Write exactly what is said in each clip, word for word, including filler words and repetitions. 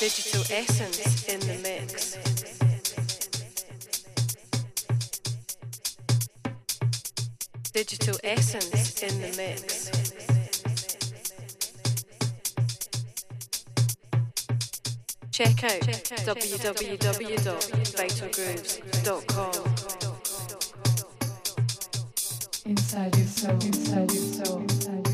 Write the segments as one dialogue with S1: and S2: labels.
S1: Digital Essence in the mix. Digital Essence in the mix. Check out w w w dot vital grooves dot com.
S2: Inside your soul, inside your soul, inside your soul, inside your soul.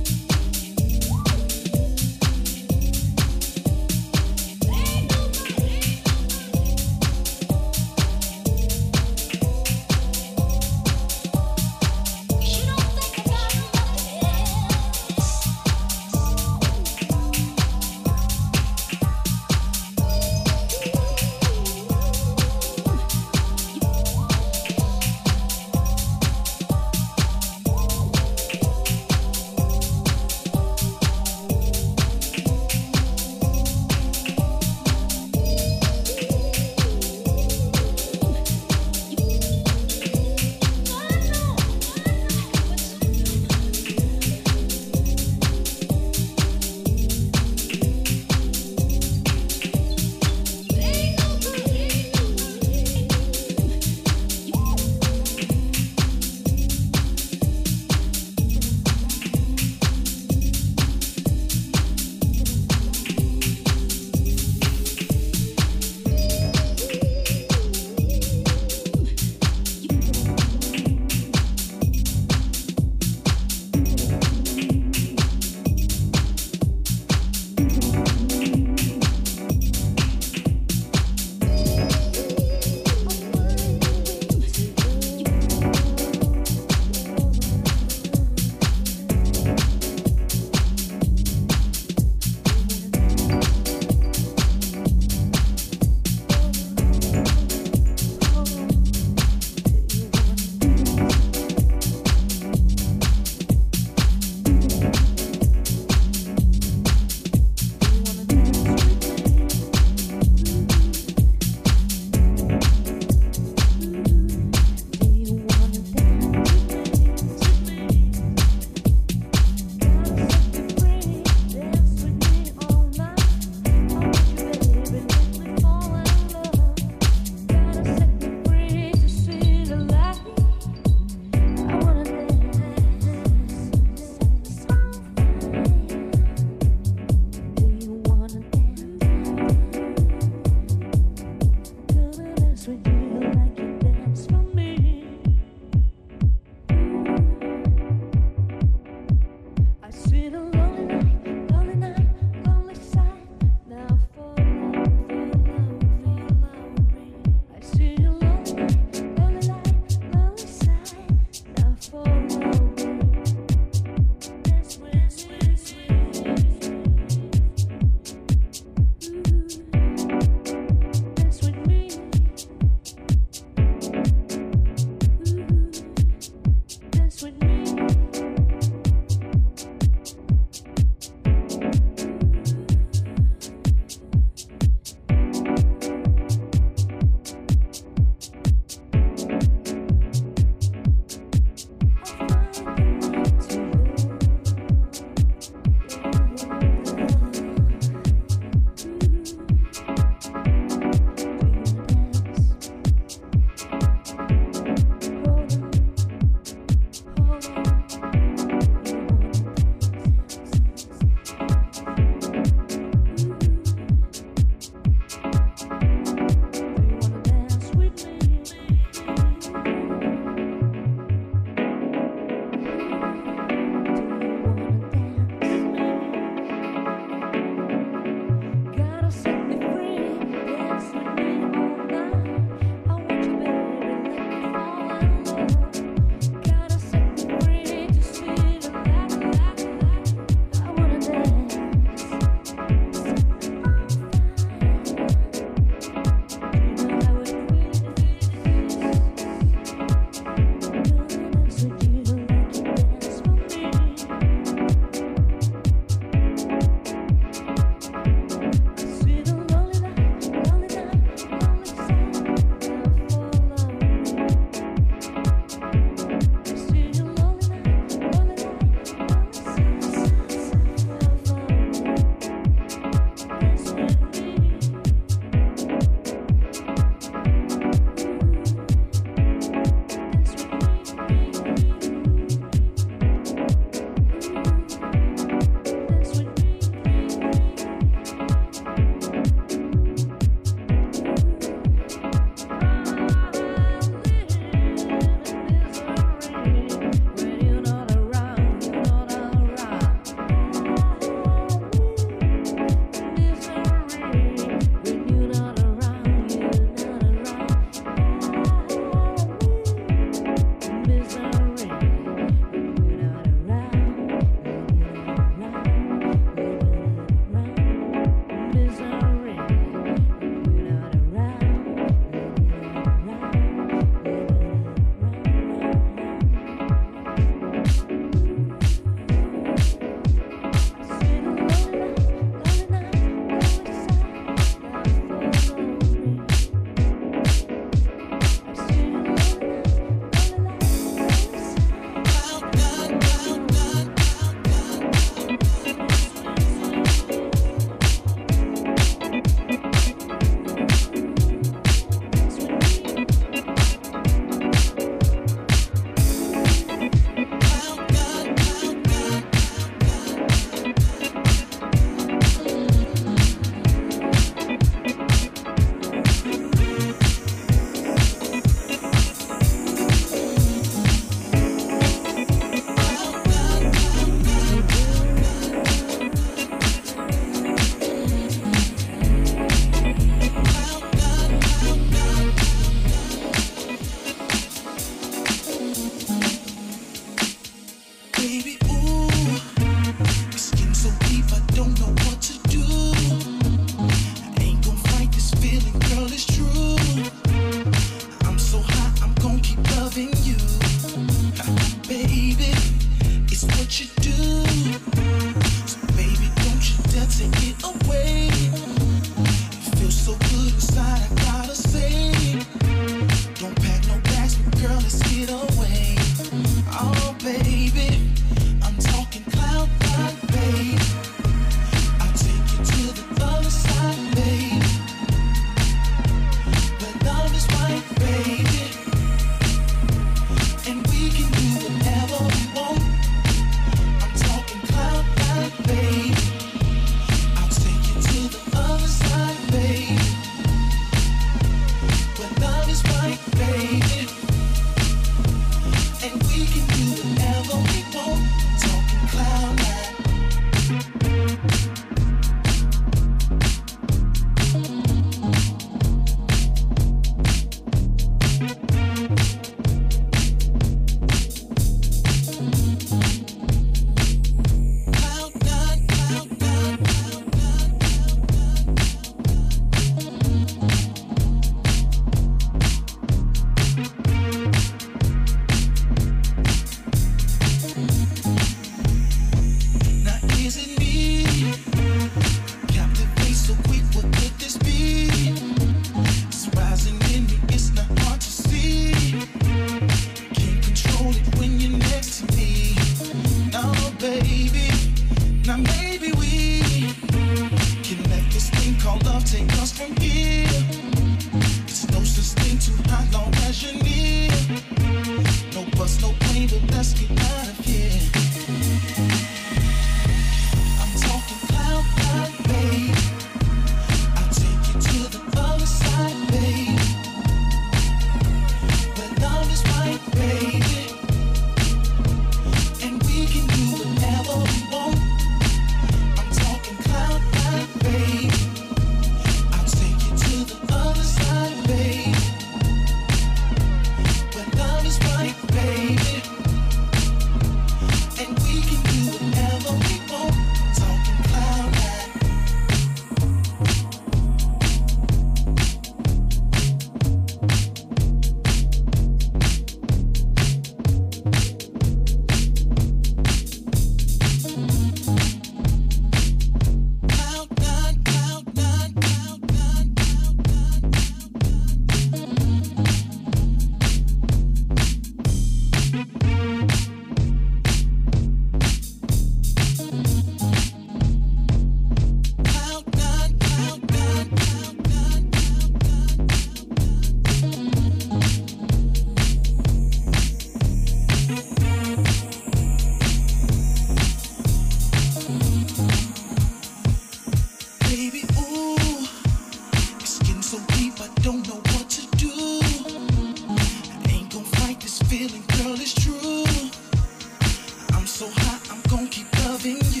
S3: baby, ooh, it's getting so deep, I don't know what to do. I ain't gonna fight this feeling, girl, it's true. I'm so hot, I'm gonna keep loving you.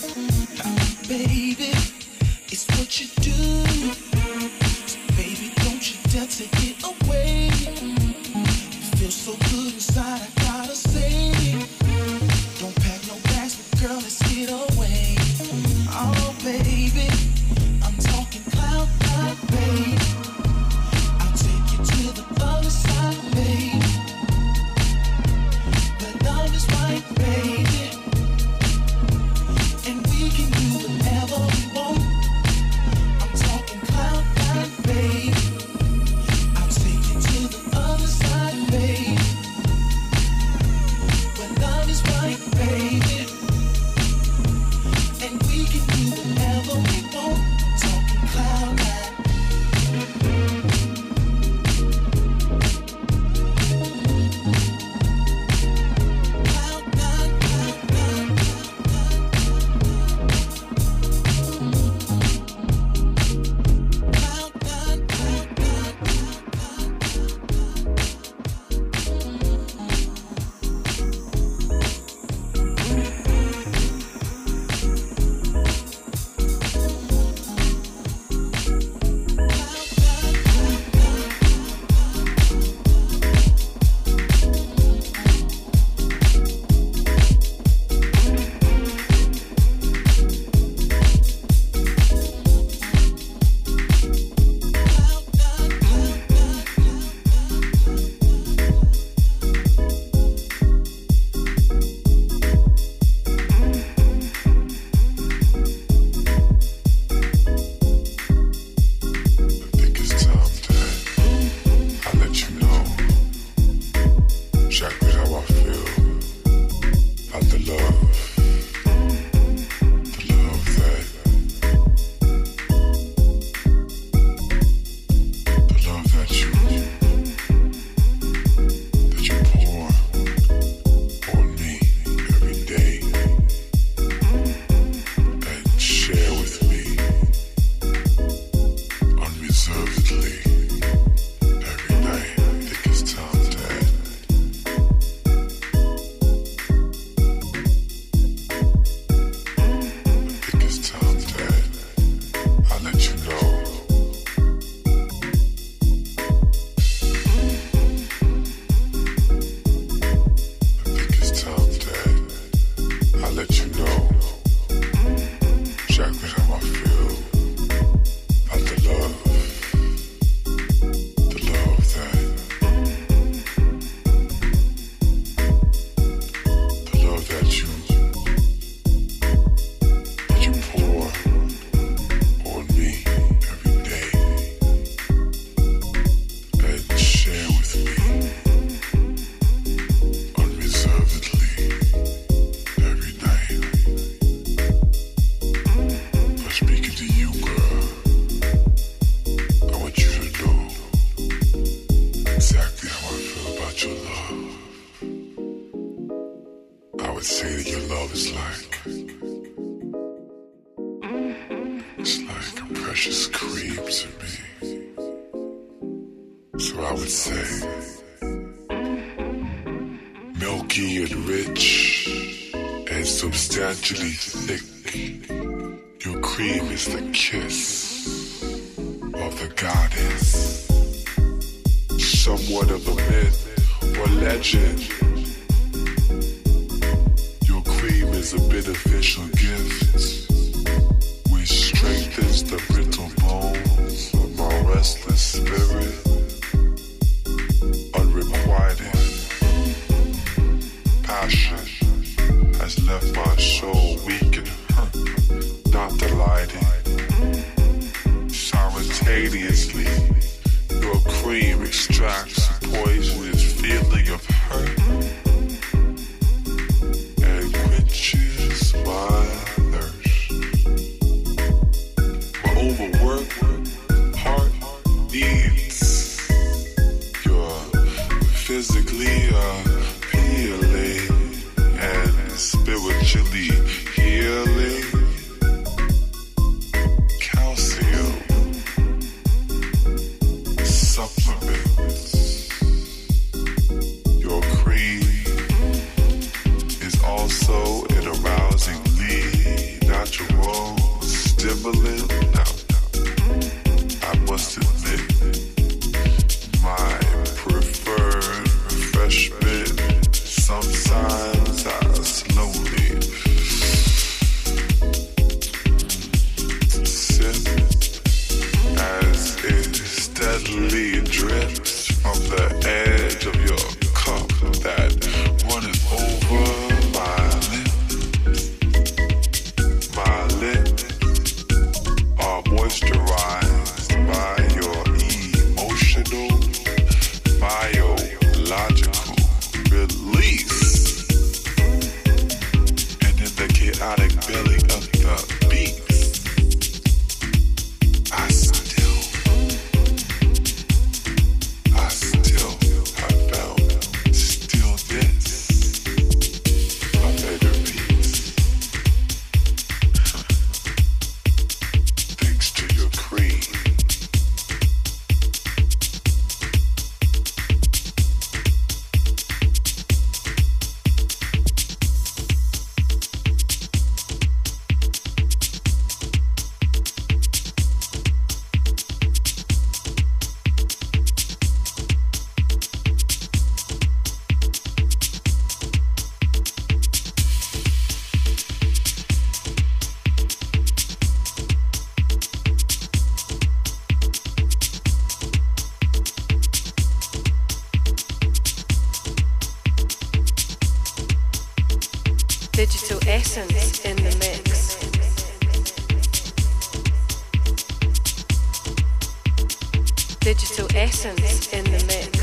S3: Baby, it's what you do. So baby, don't you dare take it away. It feels so good inside, I gotta say. Don't pack no bags, but girl, let's get away. Oh baby, I'm talking cloud nine, baby. I'll take you to the other side, baby. Where love is right, baby. And we can do whatever we want. I'm talking cloud nine, baby. I'll take you to the other side, baby. Where love is right, baby. And we can do whatever we want. Talking cloud nine. Cloud nine, cloud nine, cloud nine, cloud
S4: spiritually healing. Count
S1: Digital Essence in the mix. Digital Essence in the mix.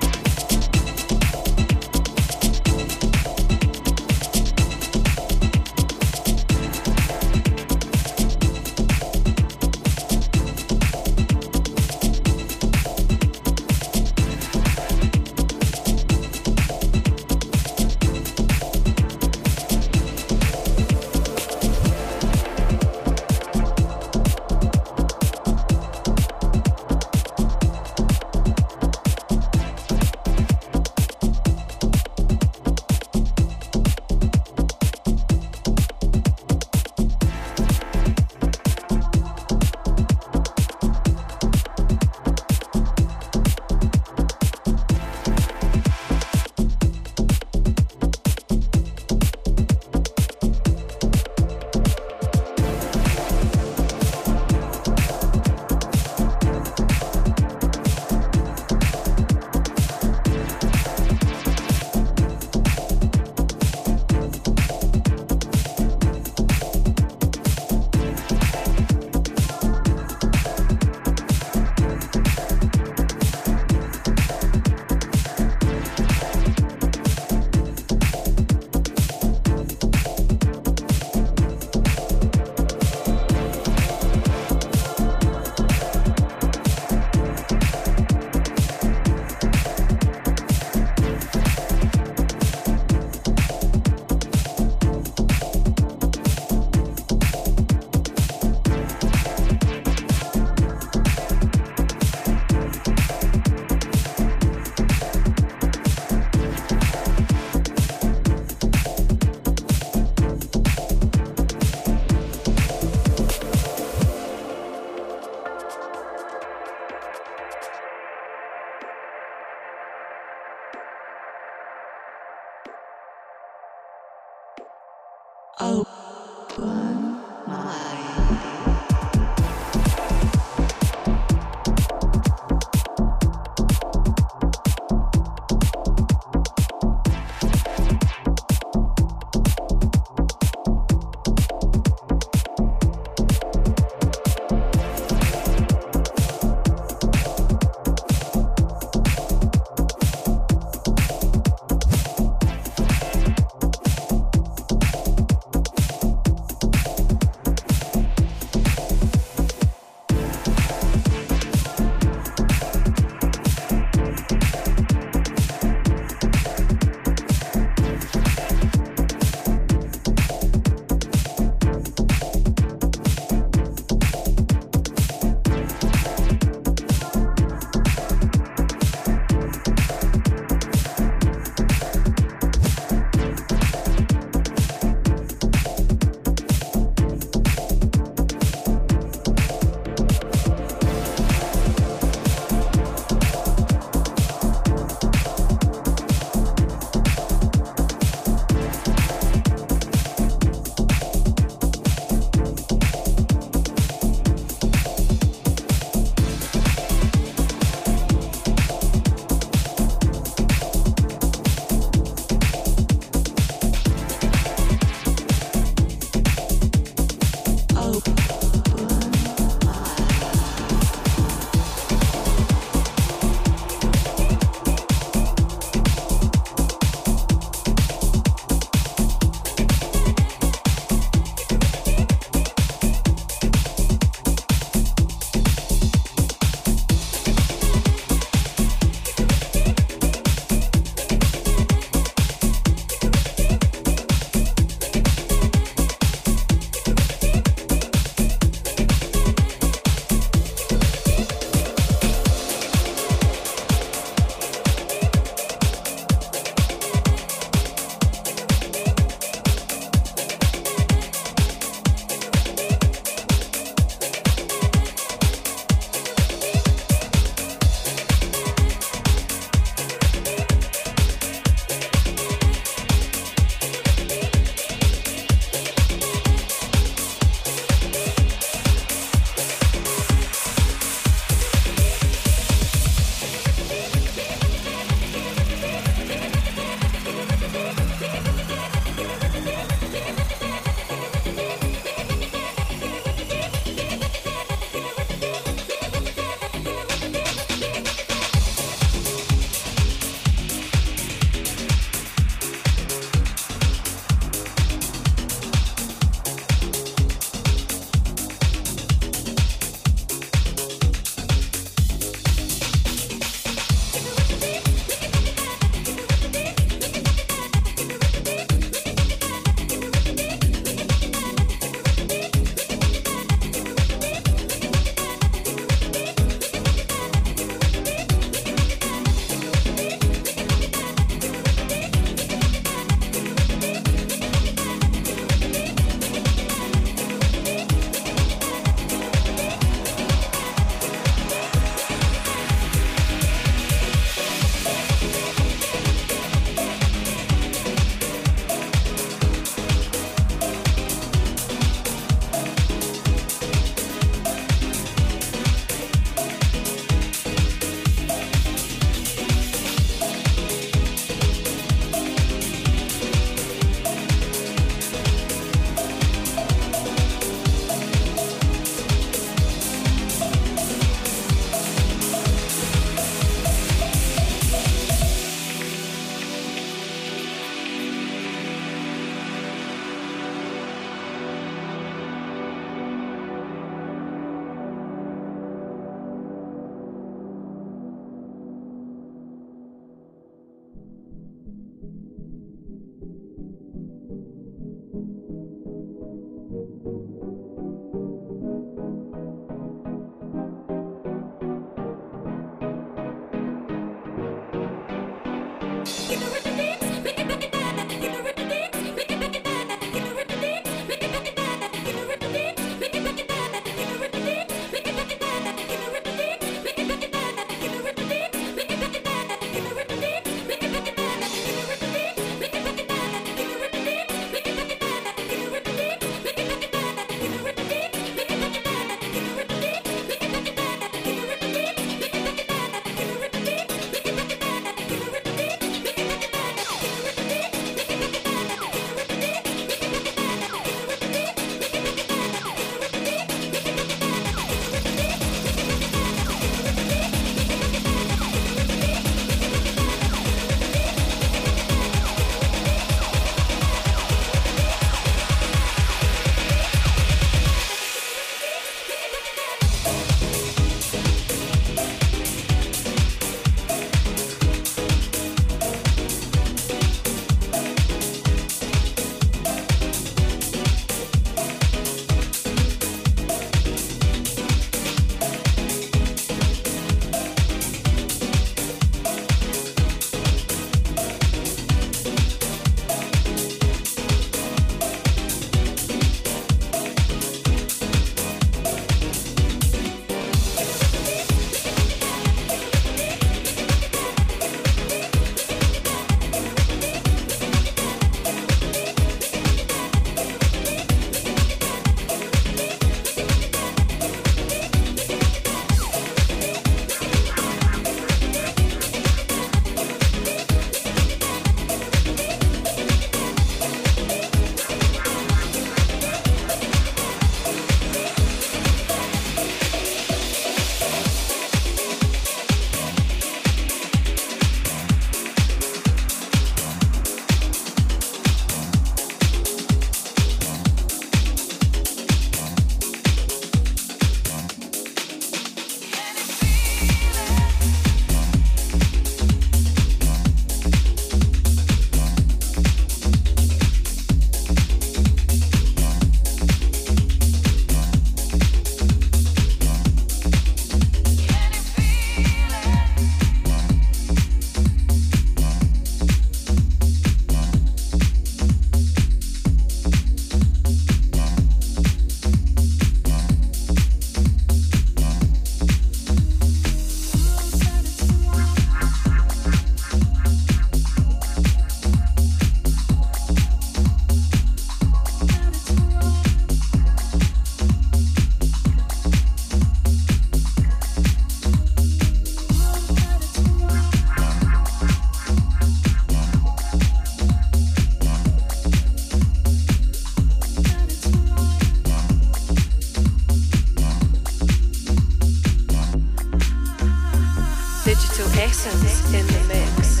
S1: Essence in the mix.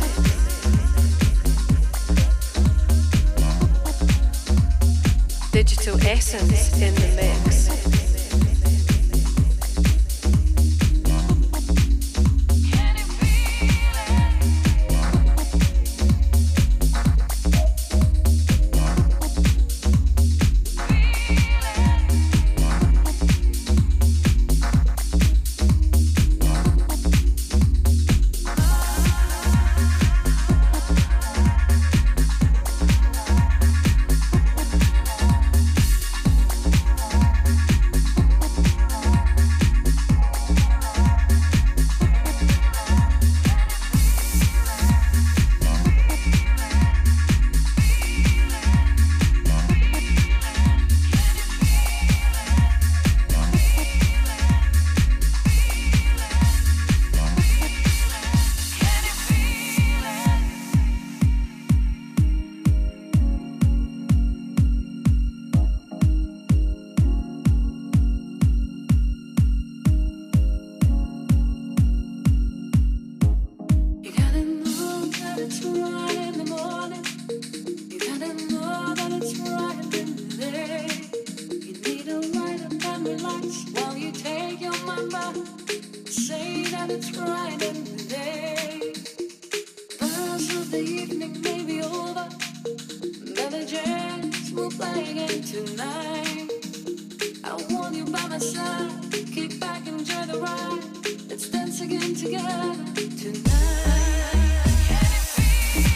S1: Digital Essence in the mix.
S4: Together tonight.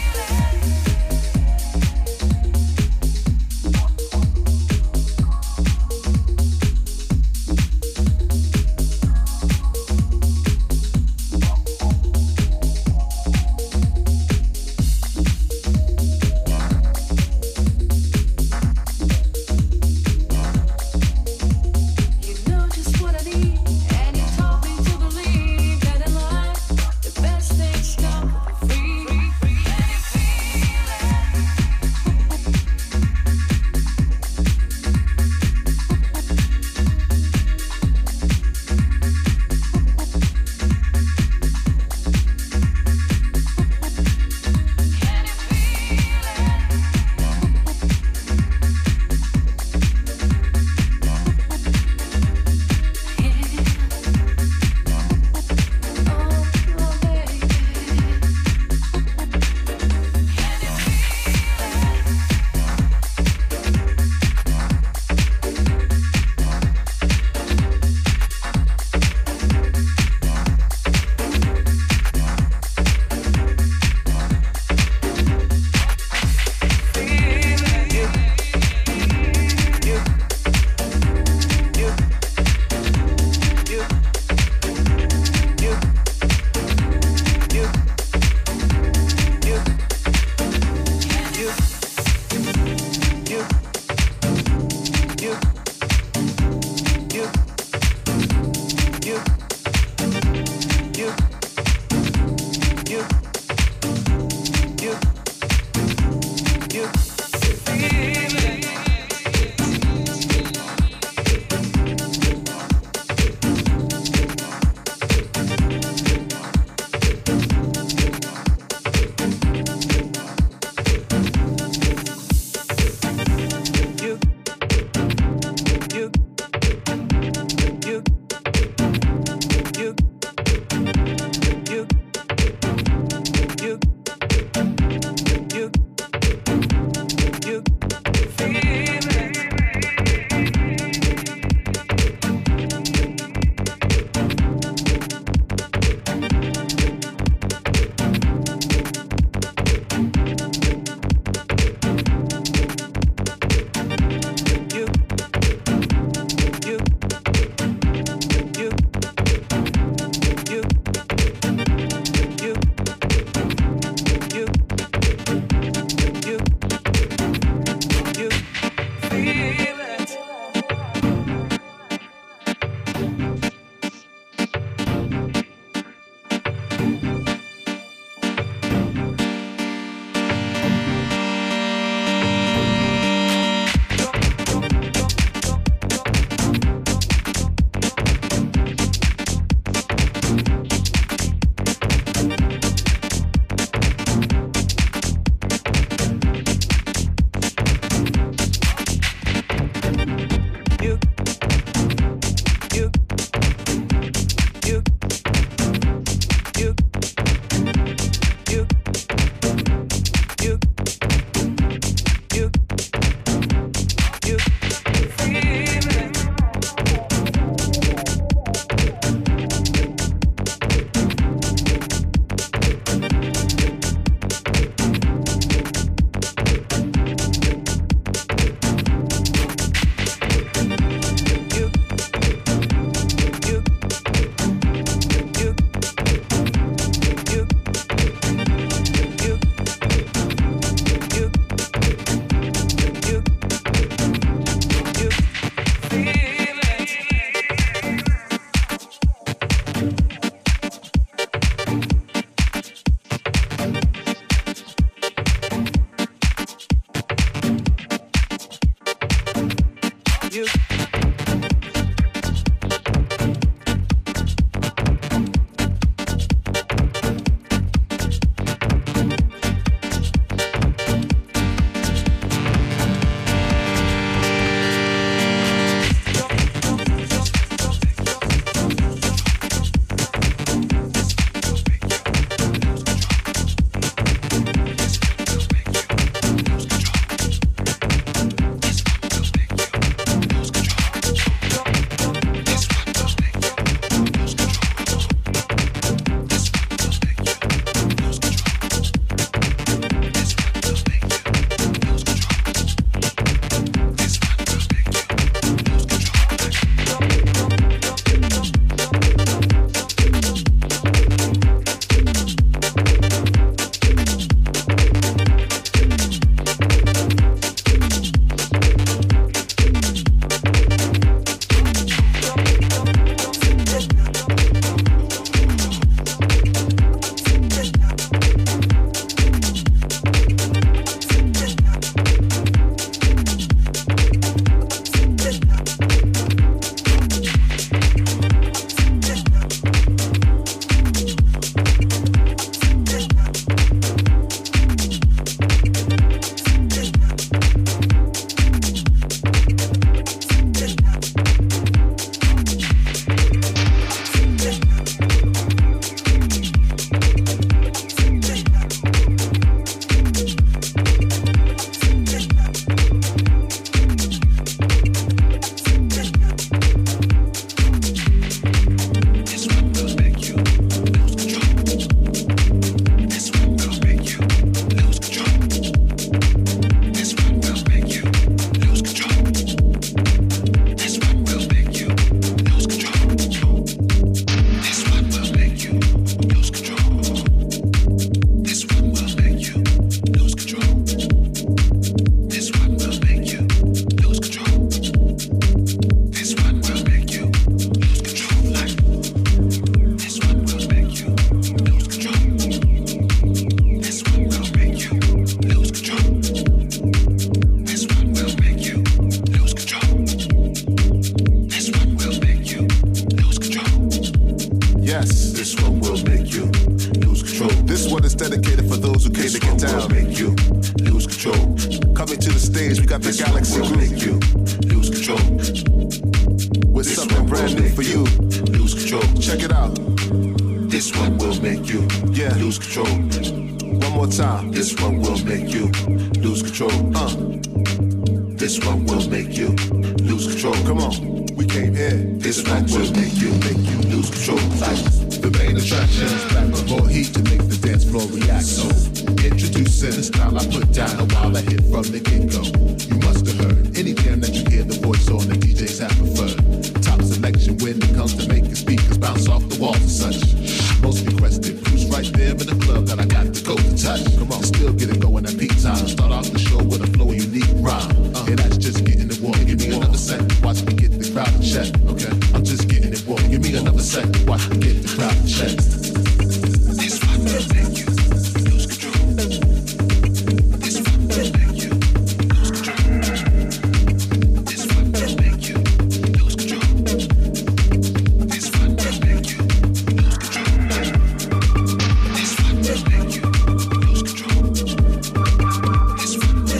S4: get down. Make you lose control. Coming to the stage, we got the Galaxy Group. Make you lose control. With this something brand new for you. Lose control. Check it out. This one will make you yeah lose control. One more time. This one will make you lose control. Uh. This one will make you lose control. Come on, we came here. This one will make you make you lose control. Like the main attraction is back with more heat to make the dance floor react. So introducing the style I put down a while I hit from the get-go. You must have heard any jam that you hear the voice on the D Js have preferred. Top selection when it comes to making speakers bounce off the walls and such. Most requested, who's right there in the club that I got the code to touch. Come on, still get it going at peak time. Start off the show with a flow unique rhyme. Uh, and that's just getting it warm. Give me another second, watch me get the crowd to check. Okay, I'm just getting it warm. Give me another second, watch me get the crowd to check. This one will make you lose control. This one will make you lose control. This one will make you lose control. This one will make you lose control. This one will make you lose control. This one will make you lose control. This one will make you lose control.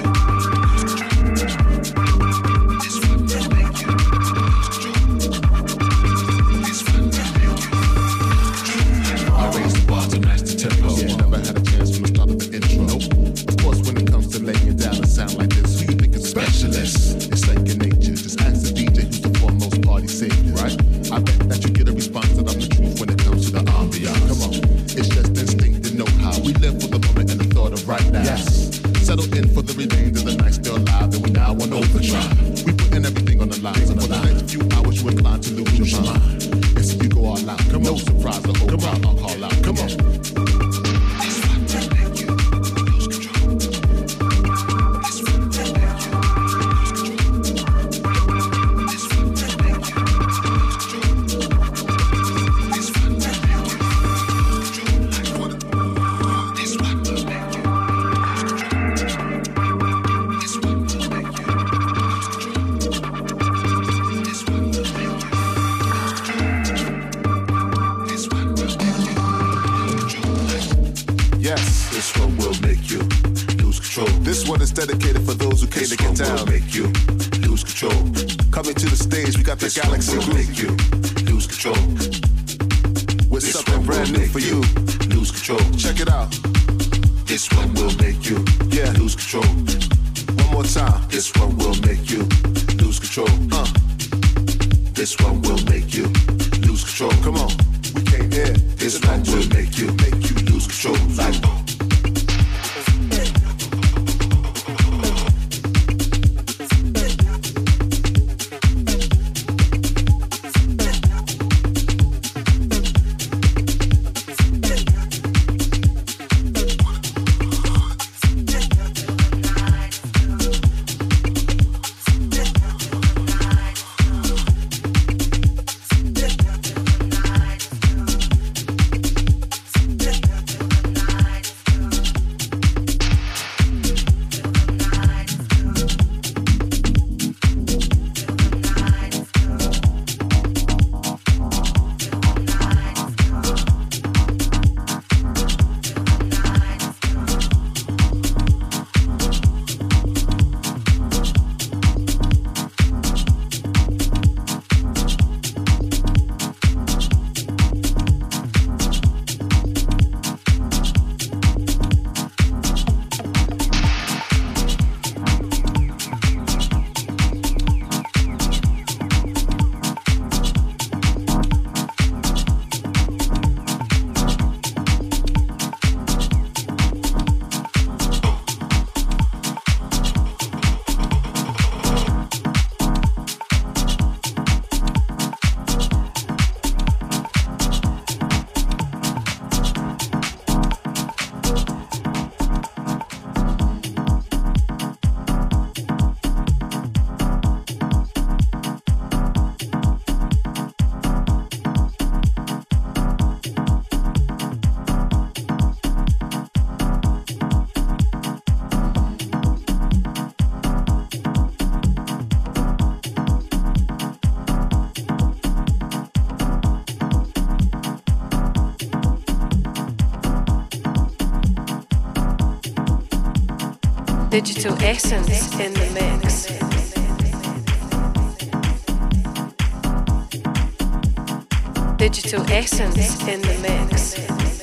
S4: This one will make you lose control. I raise the bar to match the tempo. Yeah, never had a chance from the start of the intro. Nope. Of course, when it comes to laying down a sound like this, who you think is specialist? It's second nature. Just ask the D J who's the foremost party savior, right? I bet that you get a response that I'm the truth when it comes to the ambiance. Come on, it's just instinct to know how we live for the moment and the thought of right now. Yes. Settle in for the remainder of the night, still alive, and we now on overdrive. We putting everything on the line, so for the next few hours you inclined to lose your mind. And so you go all out, come no surprise, the whole crowd I'll call out. Come on. This one will make you lose control. This one will make you lose control. This one will make you lose control. This one will make you lose control. Like what? This one will make you lose control. This one will make you lose control. This one will make you lose control. This one will make you lose control. Like yes, this one will make you lose control. This one is dedicated for those who came to get down. This one will make you lose control. Coming to the stage, we got the Galaxy Group. Make you lose control. With this something brand new for you. Lose control. Check it out. This one will make you yeah lose control. One more time. This one will make you lose control. Uh. This one will make you lose control. Come on, we came here. This one will make you make you lose control. Like.
S1: Digital Essence in the mix. Digital Essence in the mix.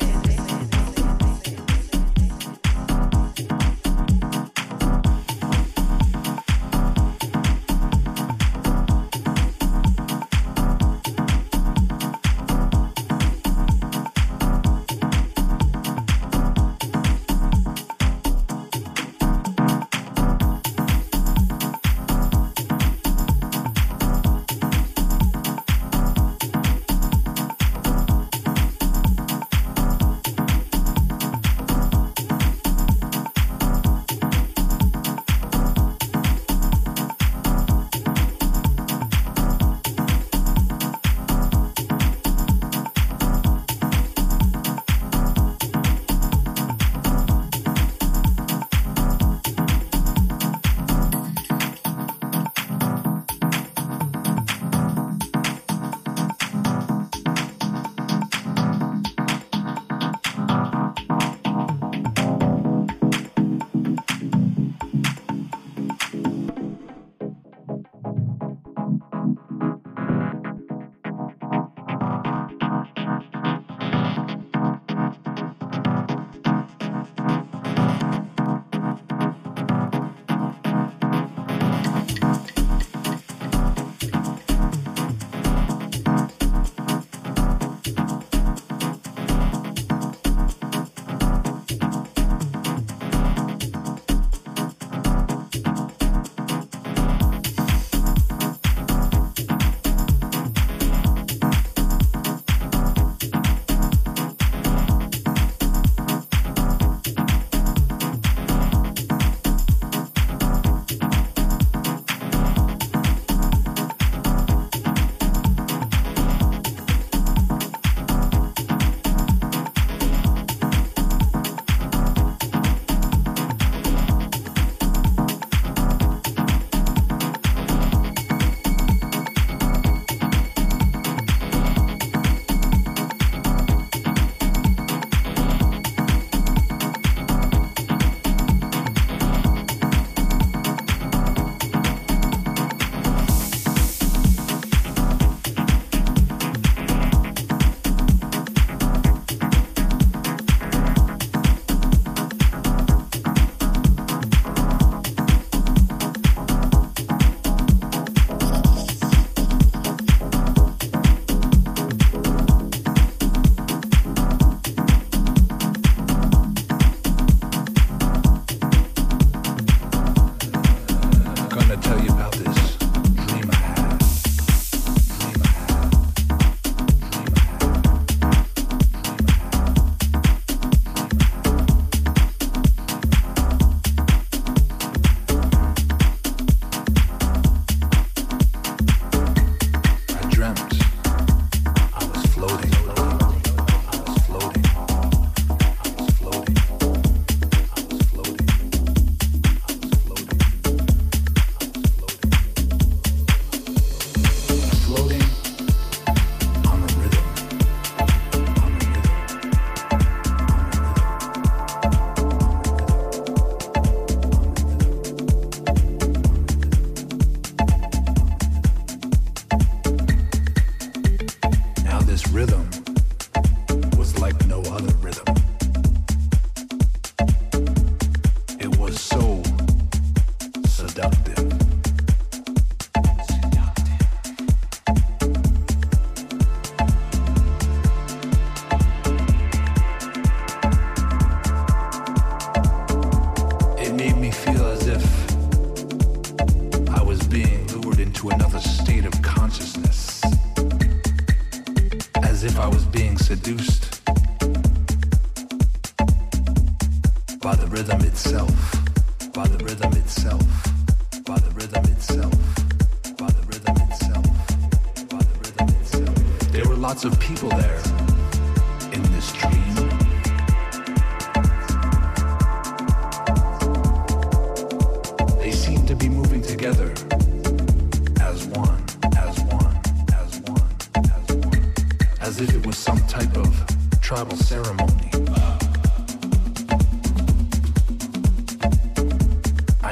S5: Tribal ceremony.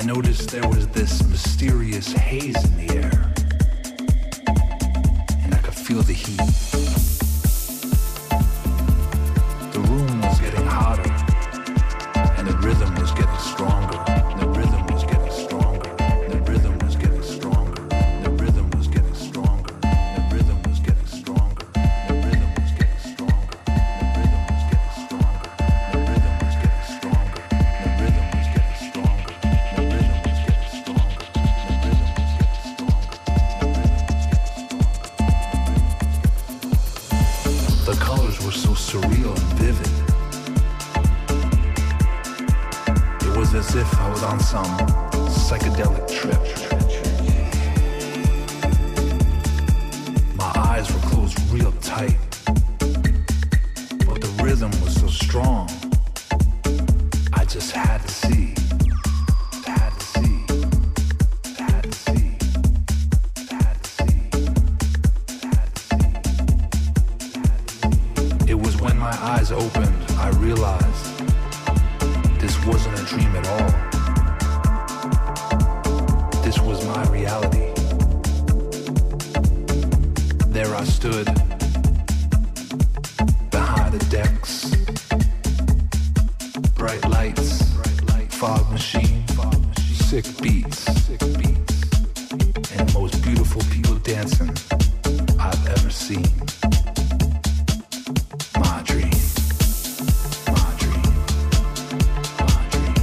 S5: noticed there was this mysterious haze in the air, and I could feel the heat. The room was getting hotter, and the rhythm was getting stronger. The rhythm was getting stronger. The rhythm was getting stronger. The rhythm was getting stronger. The rhythm was getting stronger. The rhythm was getting stronger. The rhythm was getting stronger. The rhythm was getting stronger. The rhythm was getting stronger. The rhythm was getting stronger. The rhythm was getting stronger. The colors were so surreal and vivid. It was as if I was on some psychedelic trip. My eyes were closed real tight, but the rhythm was so strong. I just had to see, had to see, had to see, had to see, had to see. It was when my eyes opened, I realized this wasn't a dream at all. This was my reality. There I stood, behind the decks, bright lights, fog machine, sick beats, and the most beautiful people dancing I've ever seen. My dream. My dream. My dream.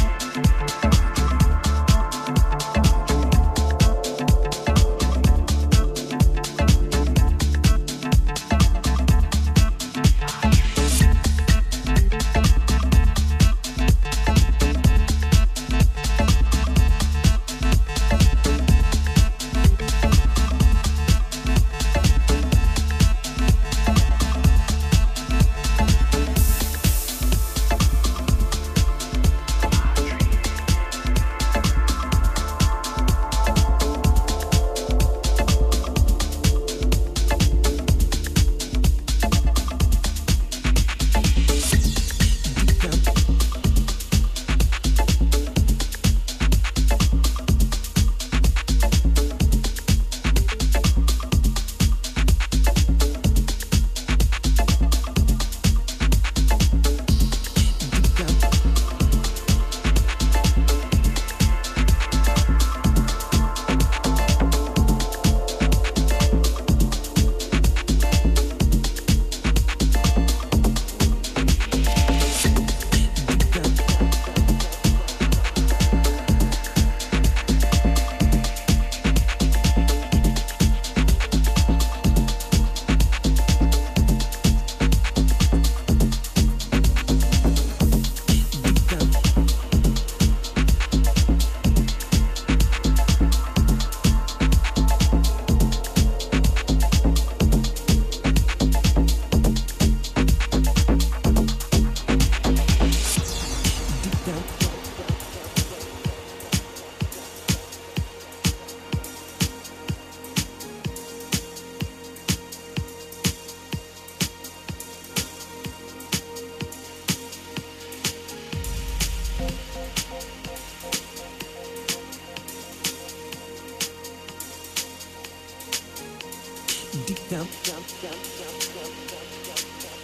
S3: Deep down, down, down, down, down, down, down,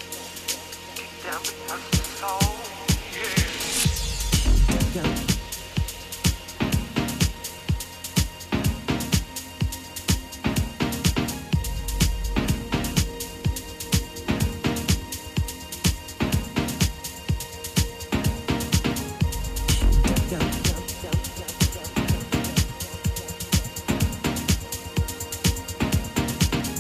S3: deep down, because the soul, yeah. Deep down.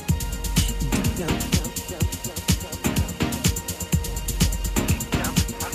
S3: Down, down, down, down, down, down, down, down.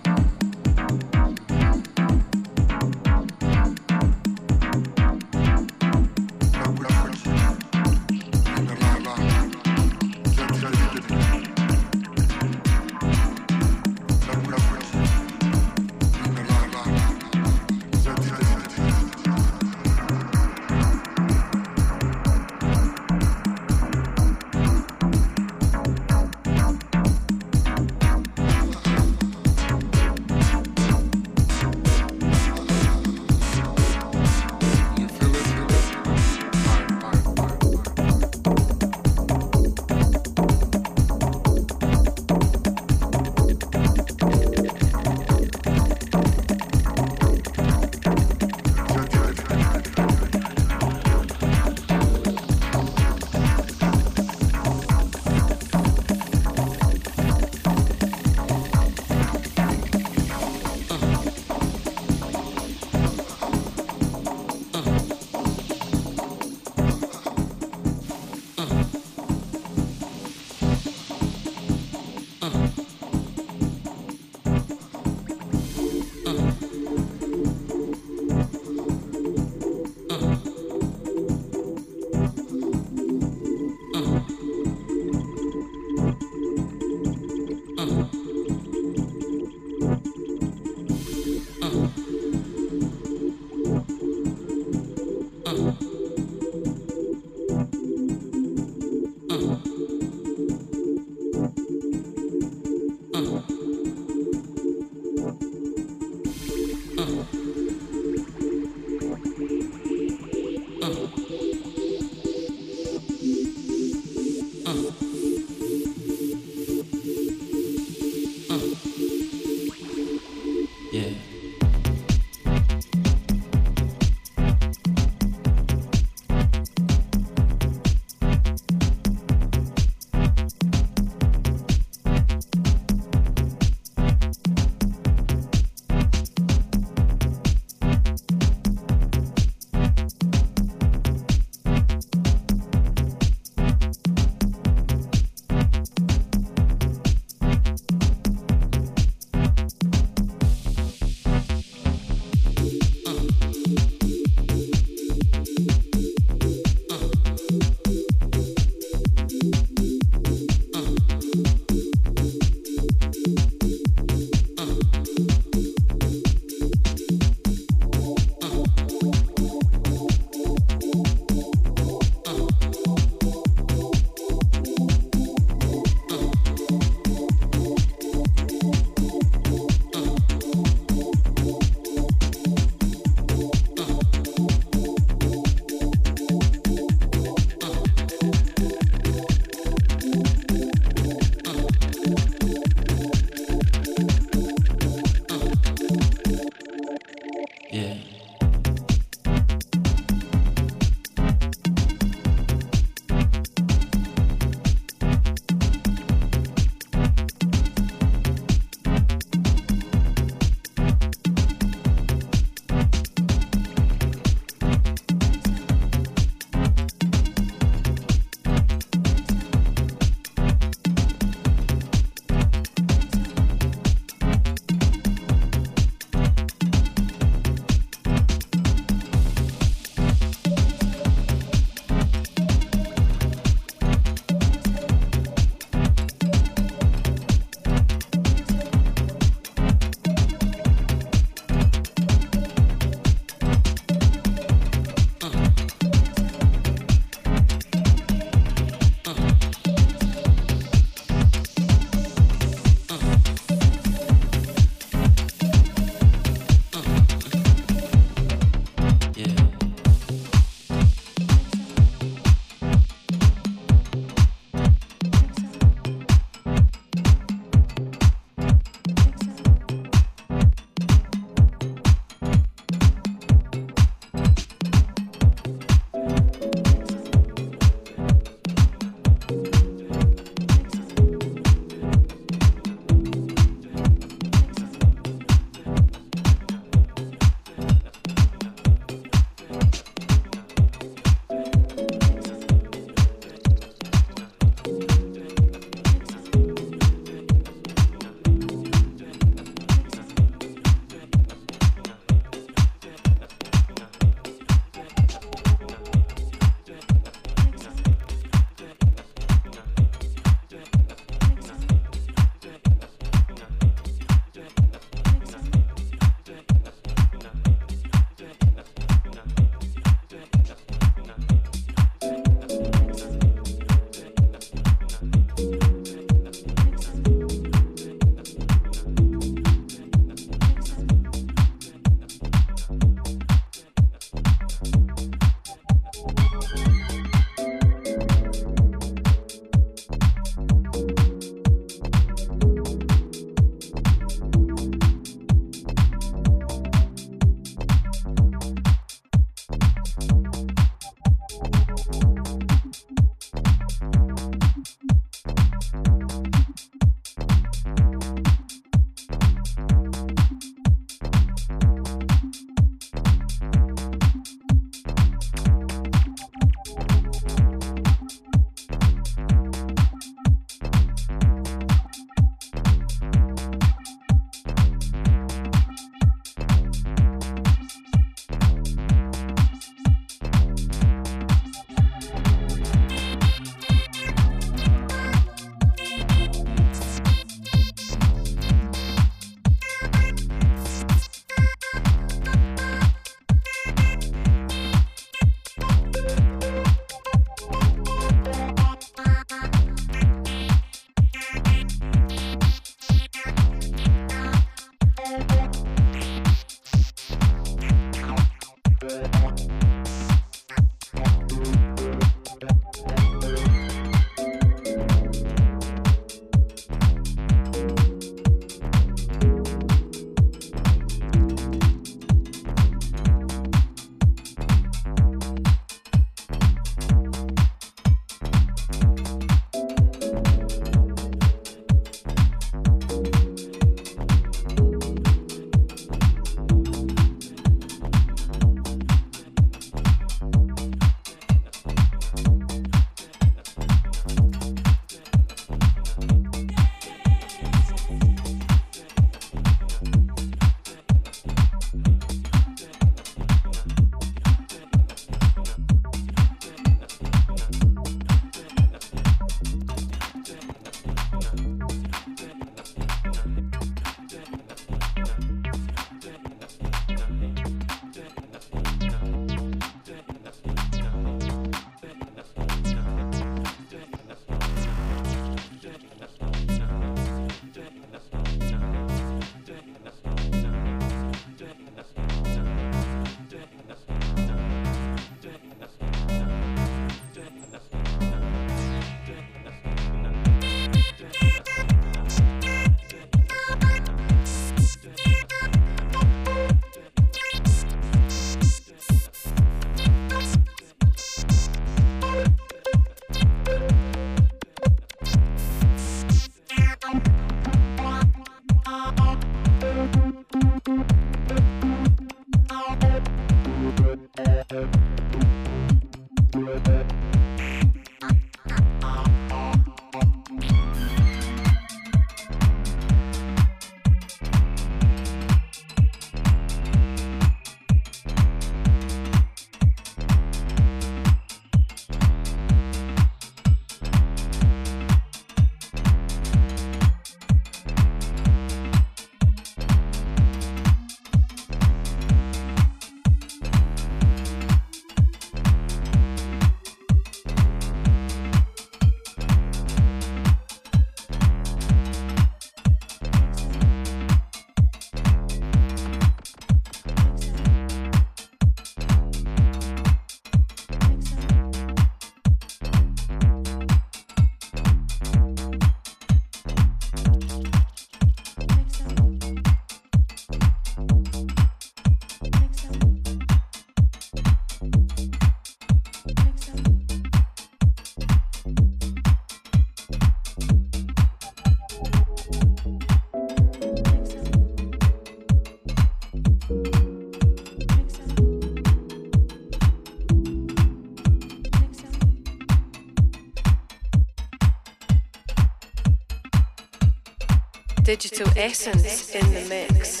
S1: Digital Essence in the mix.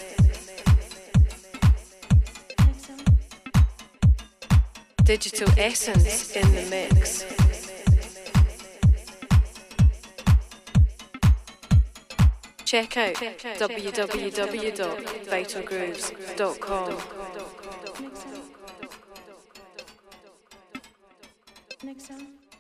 S1: Digital Essence in the mix. Check out w w w dot vital grooves dot com.
S6: Next time.